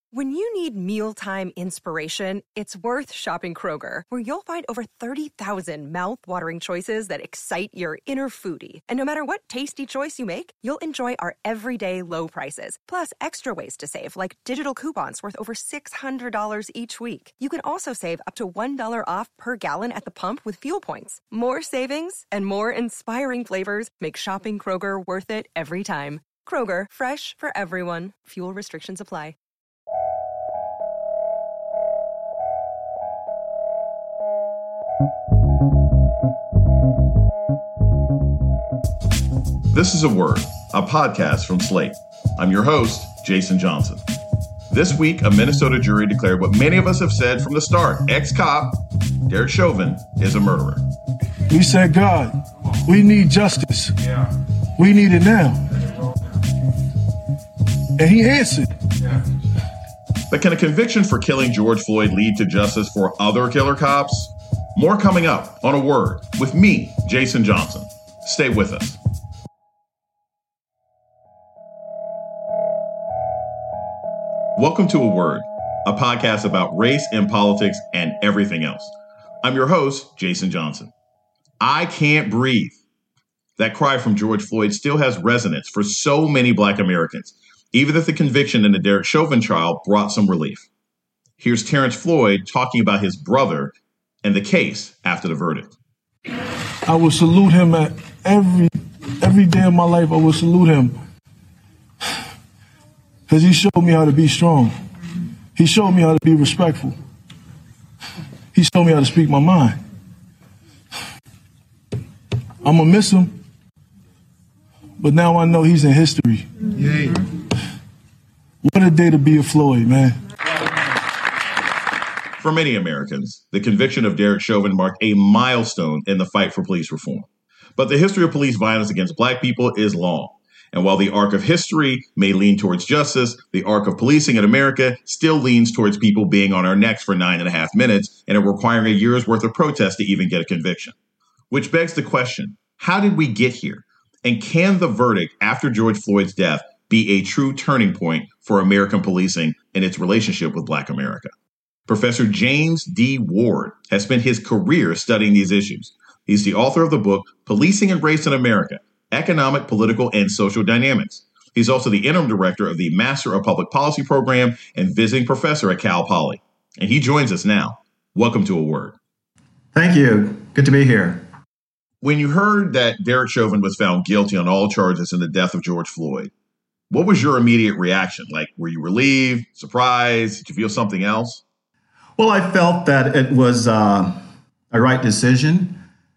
When you need mealtime inspiration, it's worth shopping Kroger, where you'll find over 30,000 mouth-watering choices that excite your inner foodie. And no matter what tasty choice you make, you'll enjoy our everyday low prices, plus extra ways to save, like digital coupons worth over $600 each week. You can also save up to $1 off per gallon at the pump with fuel points. More savings and more inspiring flavors make shopping Kroger worth it every time. Kroger, fresh for everyone. Fuel restrictions apply. This is A Word, a podcast from Slate. I'm your host, Jason Johnson. This week, a Minnesota jury declared what many of us have said from the start. Ex-cop Derek Chauvin is a murderer. We said, God, we need justice. Yeah. We need it now. And he answered. Yeah. But can a conviction for killing George Floyd lead to justice for other killer cops? More coming up on A Word with me, Jason Johnson. Stay with us. Welcome to A Word, a podcast about race and politics and everything else. I'm your host, Jason Johnson. I can't breathe. That cry from George Floyd still has resonance for so many Black Americans, even if the conviction in the Derek Chauvin trial brought some relief. Here's Terrence Floyd talking about his brother and the case after the verdict. I will salute him at every day of my life. I will salute him. Because he showed me how to be strong. He showed me how to be respectful. He showed me how to speak my mind. I'm going to miss him. But now I know he's in history. Yay. What a day to be a Floyd, man. For many Americans, the conviction of Derek Chauvin marked a milestone in the fight for police reform. But the history of police violence against Black people is long. And while the arc of history may lean towards justice, the arc of policing in America still leans towards people being on our necks for 9.5 minutes and it requiring a year's worth of protest to even get a conviction. Which begs the question, how did we get here? And can the verdict after George Floyd's death be a true turning point for American policing and its relationship with Black America? Professor James D. Ward has spent his career studying these issues. He's the author of the book, Policing and Race in America, Economic, Political, and Social Dynamics. He's also the interim director of the Master of Public Policy program and visiting professor at Cal Poly. And he joins us now. Welcome to A Word. Thank you. Good to be here. When you heard that Derek Chauvin was found guilty on all charges in the death of George Floyd, what was your immediate reaction? Like, were you relieved, surprised? Did you feel something else? Well, I felt that it was a right decision.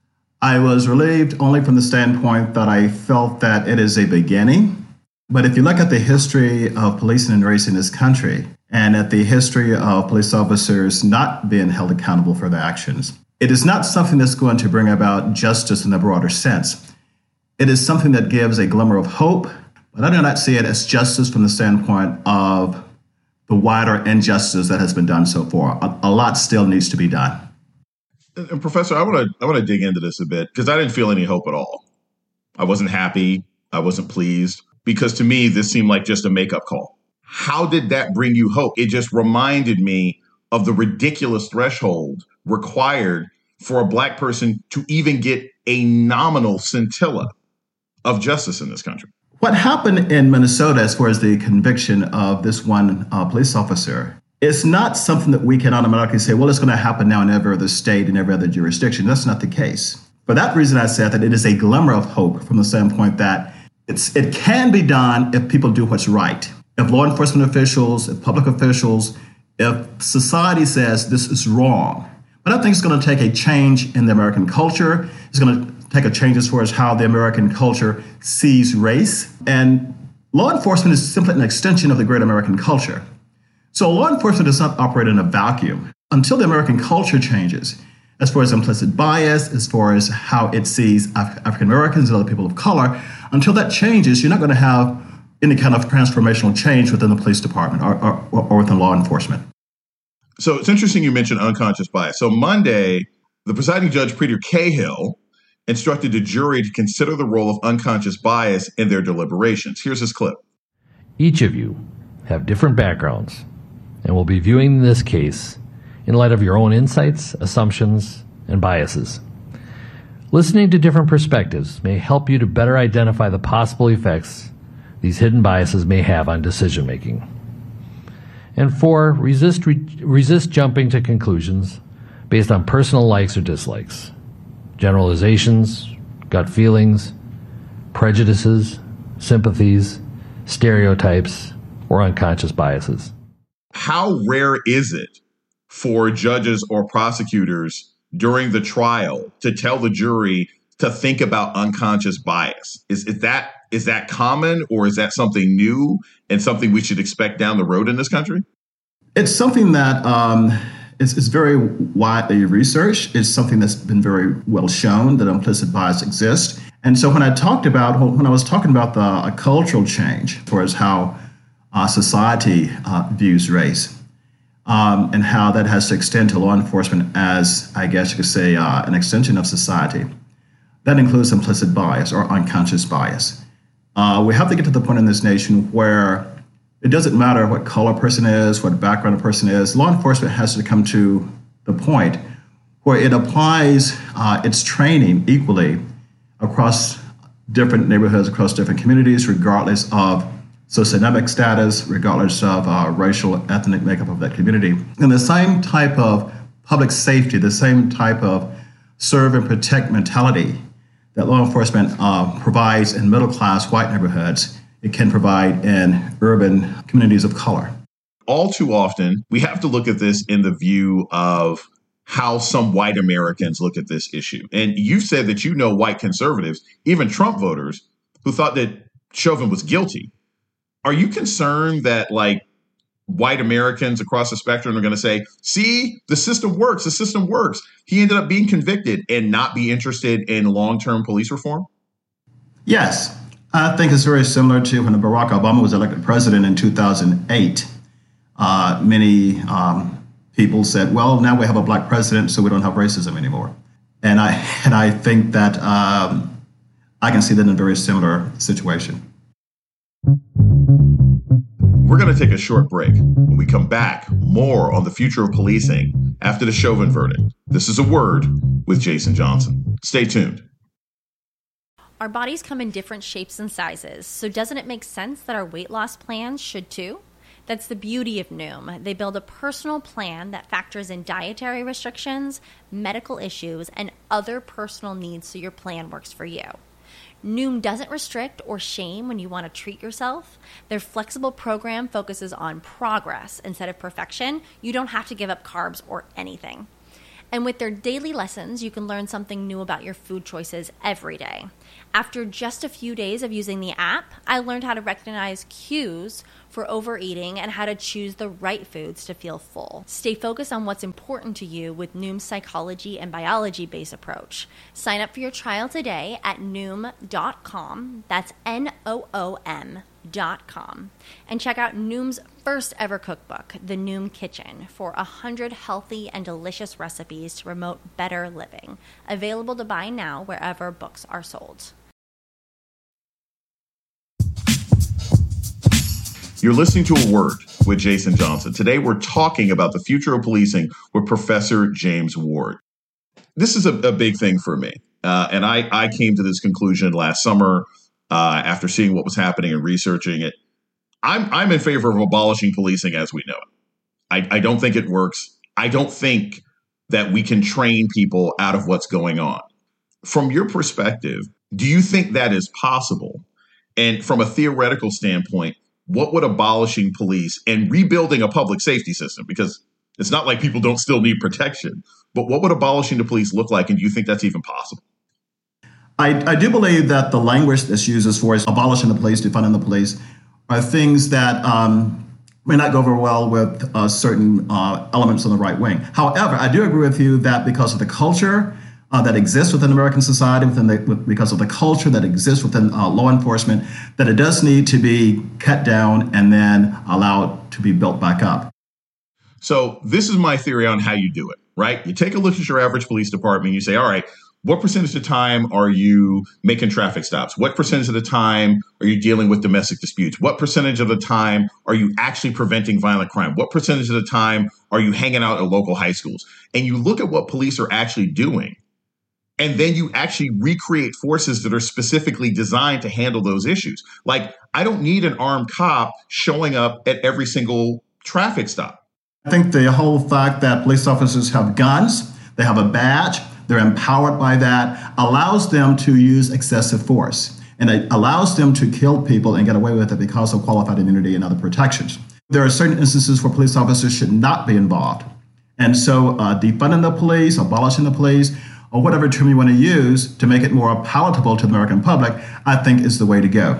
I was relieved only from the standpoint that I felt that it is a beginning. But if you look at the history of policing and race in this country and at the history of police officers not being held accountable for their actions, it is not something that's going to bring about justice in the broader sense. It is something that gives a glimmer of hope, but I do not see it as justice from the standpoint of the wider injustice that has been done so far. A lot still needs to be done. And Professor, I want to dig into this a bit because I didn't feel any hope at all. I wasn't happy. I wasn't pleased because to me, this seemed like just a makeup call. How did that bring you hope? It just reminded me of the ridiculous threshold required for a Black person to even get a nominal scintilla of justice in this country. What happened in Minnesota as far as the conviction of this one police officer is not something that we can automatically say, well, it's going to happen now in every other state and every other jurisdiction. That's not the case. For that reason, I said that it is a glimmer of hope from the standpoint that it can be done if people do what's right. If law enforcement officials, if public officials, if society says this is wrong. But I think it's going to take a change in the American culture. It's going to take a change as far as how the American culture sees race. And law enforcement is simply an extension of the great American culture. So law enforcement does not operate in a vacuum. Until the American culture changes, as far as implicit bias, as far as how it sees African Americans and other people of color, until that changes, you're not going to have any kind of transformational change within the police department or within law enforcement. So it's interesting you mentioned unconscious bias. So Monday, the presiding judge, Peter Cahill, instructed the jury to consider the role of unconscious bias in their deliberations. Here's his clip. Each of you have different backgrounds, and will be viewing this case in light of your own insights, assumptions, and biases. Listening to different perspectives may help you to better identify the possible effects these hidden biases may have on decision making. And 4, resist jumping to conclusions based on personal likes or dislikes, generalizations, gut feelings, prejudices, sympathies, stereotypes, or unconscious biases. How rare is it for judges or prosecutors during the trial to tell the jury to think about unconscious bias? Is that common, or is that something new and something we should expect down the road in this country? It's something that is very widely researched. It's something that's been very well shown that implicit bias exists. And so when I was talking about the cultural change towards how society views race, and how that has to extend to law enforcement as, I guess you could say, an extension of society, that includes implicit bias or unconscious bias. We have to get to the point in this nation where it doesn't matter what color a person is, what background a person is. Law enforcement has to come to the point where it applies its training equally across different neighborhoods, across different communities, regardless of socioeconomic status, regardless of racial, ethnic makeup of that community. And the same type of public safety, the same type of serve and protect mentality that law enforcement provides in middle-class white neighborhoods, it can provide in urban communities of color. All too often, we have to look at this in the view of how some white Americans look at this issue. And you said that you know white conservatives, even Trump voters, who thought that Chauvin was guilty. Are you concerned that, like, white Americans across the spectrum are going to say, see, the system works, he ended up being convicted, and not be interested in long-term police reform? Yes. I think it's very similar to when Barack Obama was elected president in 2008. Many people said, well, now we have a black president, so we don't have racism anymore. And I think that I can see that in a very similar situation. We're going to take a short break. When we come back, more on the future of policing after the Chauvin verdict. This is A Word with Jason Johnson. Stay tuned. Our bodies come in different shapes and sizes, so doesn't it make sense that our weight loss plans should too? That's the beauty of Noom. They build a personal plan that factors in dietary restrictions, medical issues, and other personal needs so your plan works for you. Noom doesn't restrict or shame when you want to treat yourself. Their flexible program focuses on progress instead of perfection. You don't have to give up carbs or anything. And with their daily lessons, you can learn something new about your food choices every day. After just a few days of using the app, I learned how to recognize cues for overeating and how to choose the right foods to feel full. Stay focused on what's important to you with Noom's psychology and biology-based approach. Sign up for your trial today at Noom.com. That's Noom.com. And check out Noom's first ever cookbook, The Noom Kitchen, for 100 healthy and delicious recipes to promote better living. Available to buy now wherever books are sold. You're listening to A Word with Jason Johnson. Today, we're talking about the future of policing with Professor James Ward. This is a big thing for me. And I came to this conclusion last summer after seeing what was happening and researching it. I'm in favor of abolishing policing as we know it. I don't think it works. I don't think that we can train people out of what's going on. From your perspective, do you think that is possible? And from a theoretical standpoint, what would abolishing police and rebuilding a public safety system, because it's not like people don't still need protection, but what would abolishing the police look like? And do you think that's even possible? I do believe that the language that's used as far as abolishing the police, defunding the police, are things that may not go very well with certain elements on the right wing. However, I do agree with you that because of the culture that exists within American society, because of the culture that exists within law enforcement, that it does need to be cut down and then allowed to be built back up. So this is my theory on how you do it, right? You take a look at your average police department, you say, all right, what percentage of the time are you making traffic stops? What percentage of the time are you dealing with domestic disputes? What percentage of the time are you actually preventing violent crime? What percentage of the time are you hanging out at local high schools? And you look at what police are actually doing, and then you actually recreate forces that are specifically designed to handle those issues. Like, I don't need an armed cop showing up at every single traffic stop. I think the whole fact that police officers have guns, they have a badge, they're empowered by that, allows them to use excessive force. And it allows them to kill people and get away with it because of qualified immunity and other protections. There are certain instances where police officers should not be involved. And so defunding the police, abolishing the police, or whatever term you want to use to make it more palatable to the American public, I think is the way to go.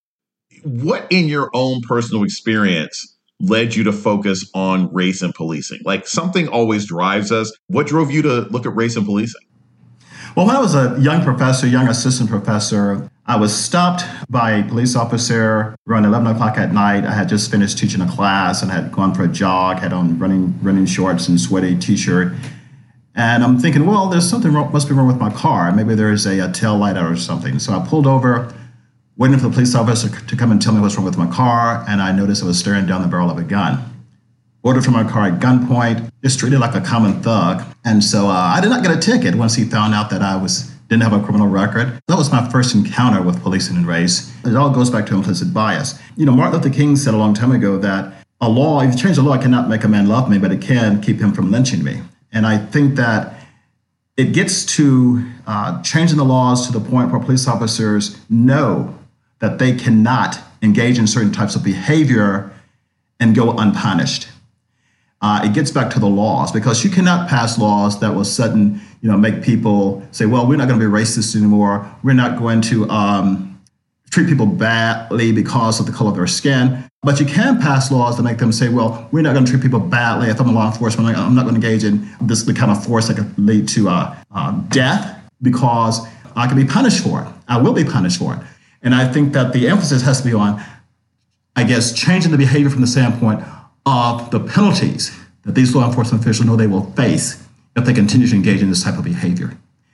What in your own personal experience led you to focus on race and policing? Like, something always drives us. What drove you to look at race and policing? Well, when I was a young assistant professor, I was stopped by a police officer around 11 o'clock at night. I had just finished teaching a class and had gone for a jog, had on running shorts and sweaty t-shirt. And I'm thinking, well, there's something wrong, must be wrong with my car. Maybe there's a tail light out or something. So I pulled over, waiting for the police officer to come and tell me what's wrong with my car. And I noticed I was staring down the barrel of a gun. Ordered from my car at gunpoint, just treated like a common thug. And so I did not get a ticket once he found out that I didn't have a criminal record. That was my first encounter with policing and race. It all goes back to implicit bias. Martin Luther King said a long time ago that a law, if you change the law, it cannot make a man love me, but it can keep him from lynching me. And I think that it gets to changing the laws to the point where police officers know that they cannot engage in certain types of behavior and go unpunished. It gets back to the laws, because you cannot pass laws that will suddenly, make people say, well, we're not going to be racist anymore. We're not going to treat people badly because of the color of their skin. But you can pass laws that make them say, well, we're not going to treat people badly. If I'm a law enforcement, I'm not going to engage in the kind of force that could lead to death, because I can be punished for it. I will be punished for it. And I think that the emphasis has to be on, changing the behavior from the standpoint of the penalties that these law enforcement officials know they will face if they continue to engage in this type of behavior.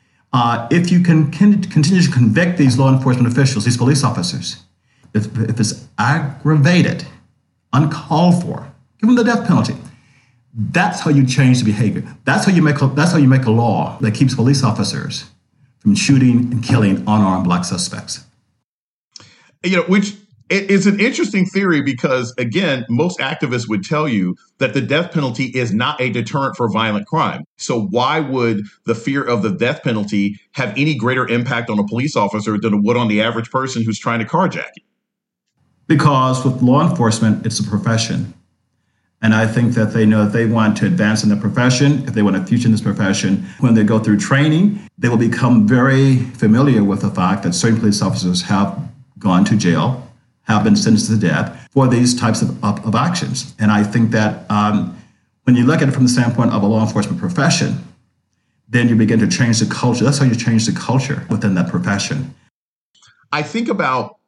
If you can continue to convict these law enforcement officials, these police officers, if it's aggravated, uncalled for, give them the death penalty. That's how you change the behavior. That's how you make a law that keeps police officers from shooting and killing unarmed Black suspects. Which is an interesting theory, because, again, most activists would tell you that the death penalty is not a deterrent for violent crime. So why would the fear of the death penalty have any greater impact on a police officer than it would on the average person who's trying to carjack you? Because with law enforcement, it's a profession. And I think that they know if they want to advance in the profession, if they want to future in this profession, when they go through training, they will become very familiar with the fact that certain police officers have gone to jail, have been sentenced to death for these types of actions. And I think that when you look at it from the standpoint of a law enforcement profession, then you begin to change the culture. That's how you change the culture within that profession. I think about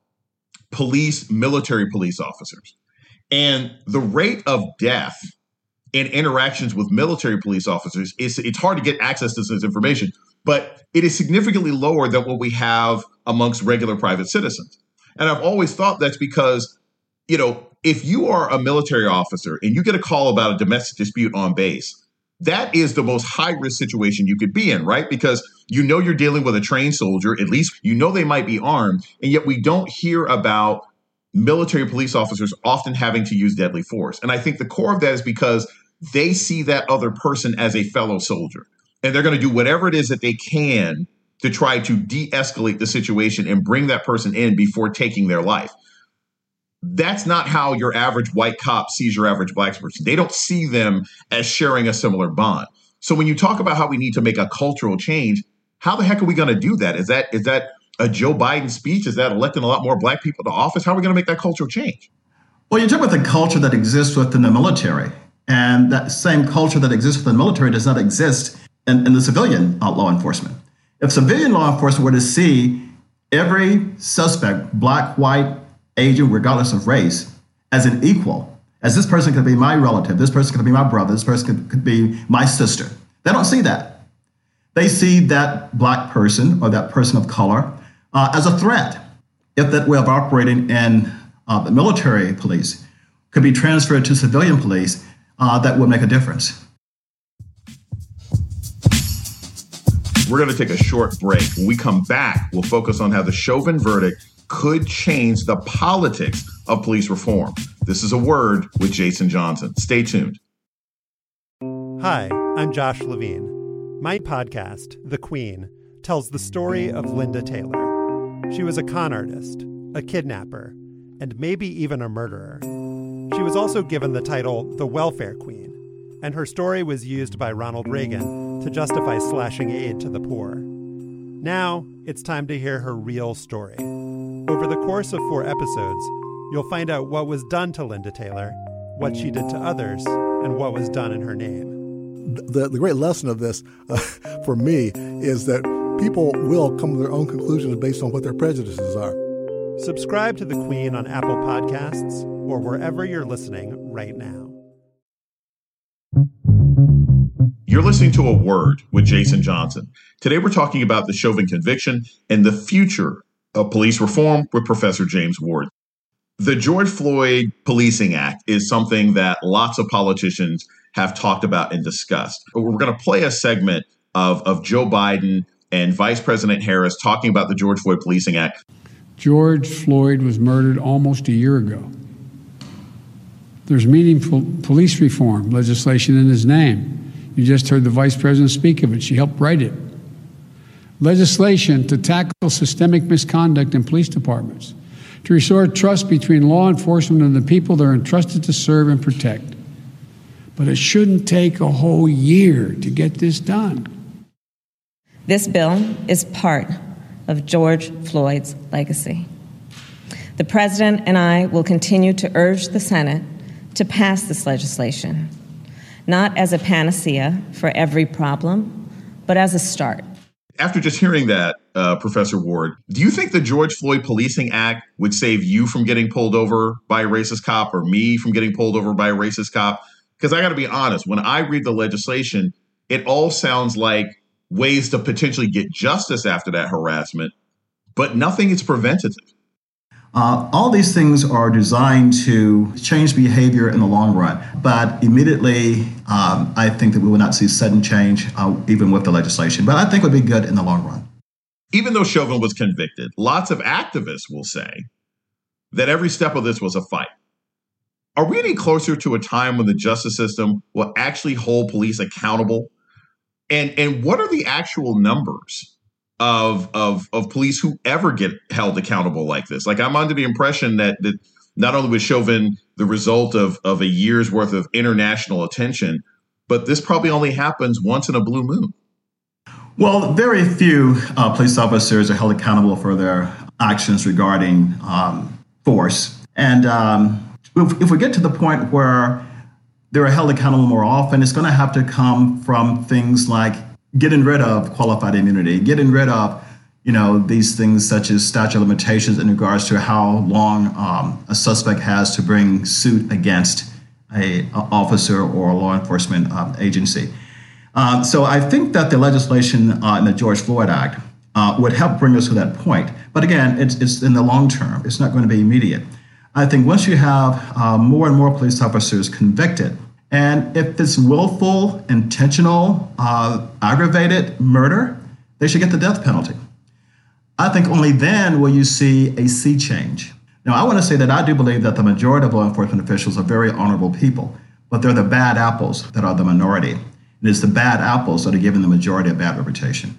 military police officers, and the rate of death in interactions with military police officers it's hard to get access to this information, but it is significantly lower than what we have amongst regular private citizens. And I've always thought that's because, if you are a military officer and you get a call about a domestic dispute on base, that is the most high-risk situation you could be in, right? Because you're dealing with a trained soldier, at least they might be armed, and yet we don't hear about military police officers often having to use deadly force. And I think the core of that is because they see that other person as a fellow soldier, and they're going to do whatever it is that they can to try to de-escalate the situation and bring that person in before taking their life. That's not how your average white cop sees your average Black person. They don't see them as sharing a similar bond. So when you talk about how we need to make a cultural change, how the heck are we going to do that? Is that a Joe Biden speech? Is that electing a lot more Black people to office? How are we going to make that cultural change? Well, you talk about the culture that exists within the military, and that same culture that exists within the military does not exist in the civilian law enforcement. If civilian law enforcement were to see every suspect, Black, white, Asian, regardless of race, as an equal, as this person could be my relative, this person could be my brother, this person could be my sister. They don't see that. They see that Black person or that person of color as a threat. If that way of operating in the military police could be transferred to civilian police, that would make a difference. We're going to take a short break. When we come back, we'll focus on how the Chauvin verdict could change the politics of police reform. This is A Word with Jason Johnson. Stay tuned. Hi, I'm Josh Levine. My podcast, The Queen, tells the story of Linda Taylor. She was a con artist, a kidnapper, and maybe even a murderer. She was also given the title the Welfare Queen, and her story was used by Ronald Reagan to justify slashing aid to the poor. Now, it's time to hear her real story. Over the course of 4 episodes, you'll find out what was done to Linda Taylor, what she did to others, and what was done in her name. The great lesson of this, for me, is that people will come to their own conclusions based on what their prejudices are. Subscribe to The Queen on Apple Podcasts or wherever you're listening right now. You're listening to A Word with Jason Johnson. Today we're talking about the Chauvin conviction and the future of police reform with Professor James Ward. The George Floyd Policing Act is something that lots of politicians have talked about and discussed. We're going to play a segment of Joe Biden and Vice President Harris talking about the George Floyd Policing Act. George Floyd was murdered almost a year ago. There's meaningful police reform legislation in his name. You just heard the Vice President speak of it. She helped write it. Legislation to tackle systemic misconduct in police departments, to restore trust between law enforcement and the people they're entrusted to serve and protect. But it shouldn't take a whole year to get this done. This bill is part of George Floyd's legacy. The President and I will continue to urge the Senate to pass this legislation, not as a panacea for every problem, but as a start. After just hearing that, Professor Ward, do you think the George Floyd Policing Act would save you from getting pulled over by a racist cop or me from getting pulled over by a racist cop? Because I got to be honest, when I read the legislation, it all sounds like ways to potentially get justice after that harassment, but nothing is preventative. All these things are designed to change behavior in the long run. But immediately, I think that we will not see sudden change, even with the legislation. But I think it would be good in the long run. Even though Chauvin was convicted, lots of activists will say that every step of this was a fight. Are we any closer to a time when the justice system will actually hold police accountable? And what are the actual numbers of police who ever get held accountable like this? Like, I'm under the impression that not only was Chauvin the result of a year's worth of international attention, but this probably only happens once in a blue moon. Well, very few police officers are held accountable for their actions regarding force. And if we get to the point where they're held accountable more often, it's going to have to come from things like getting rid of qualified immunity, getting rid of, these things such as statute of limitations in regards to how long a suspect has to bring suit against an officer or a law enforcement agency. So I think that the legislation in the George Floyd Act would help bring us to that point. But again, it's in the long term. It's not going to be immediate. I think once you have more and more police officers convicted, and if it's willful, intentional, aggravated murder, they should get the death penalty. I think only then will you see a sea change. Now, I want to say that I do believe that the majority of law enforcement officials are very honorable people, but they're the bad apples that are the minority. And it's the bad apples that are giving the majority a bad reputation.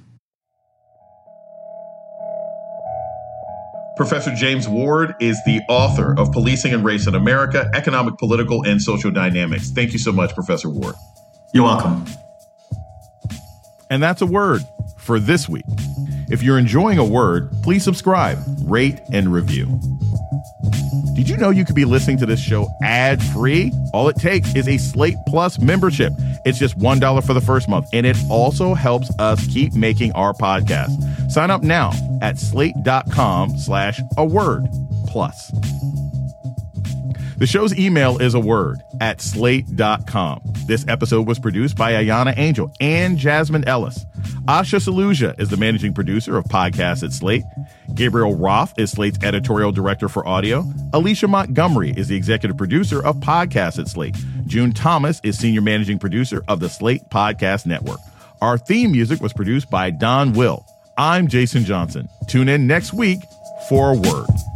Professor James Ward is the author of Policing and Race in America, Economic, Political, and Social Dynamics. Thank you so much, Professor Ward. You're welcome. And that's A Word for this week. If you're enjoying A Word, please subscribe, rate, and review. Did you know you could be listening to this show ad-free? All it takes is a Slate Plus membership. It's just $1 for the first month, and it also helps us keep making our podcast. Sign up now at slate.com/awordplus. The show's email is aword@slate.com. This episode was produced by Ayana Angel and Jasmine Ellis. Asha Saluja is the managing producer of Podcasts at Slate. Gabriel Roth is Slate's editorial director for audio. Alicia Montgomery is the executive producer of Podcasts at Slate. June Thomas is senior managing producer of the Slate Podcast Network. Our theme music was produced by Don Will. I'm Jason Johnson. Tune in next week for A Word.